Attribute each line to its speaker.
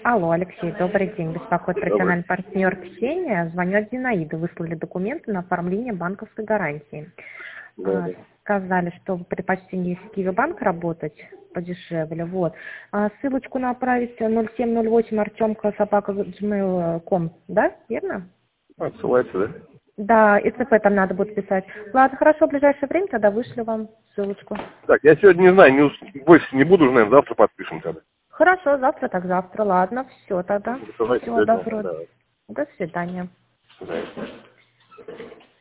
Speaker 1: Алло, Алексей, добрый день. Беспокоит
Speaker 2: Добрый.
Speaker 1: профессиональный партнер Ксения. Звоню от Зинаиды. Выслали документы на оформление банковской гарантии.
Speaker 2: Да, да.
Speaker 1: Сказали, что вы предпочтение с Киевбанк работать подешевле. Вот. Ссылочку направить 0708 артемка@gmail.com, да? Верно?
Speaker 2: Отсылается, да?
Speaker 1: Да, ИЦП там надо будет писать. Ладно, хорошо, в ближайшее время тогда вышлю вам ссылочку.
Speaker 2: Так, я сегодня не знаю, больше не буду, наверное, завтра подпишем тогда.
Speaker 1: Хорошо, завтра так завтра. Ладно, все тогда.
Speaker 2: Давайте
Speaker 1: Всего
Speaker 2: до этого.
Speaker 1: доброго.
Speaker 2: Да.
Speaker 1: До свидания.
Speaker 2: До свидания.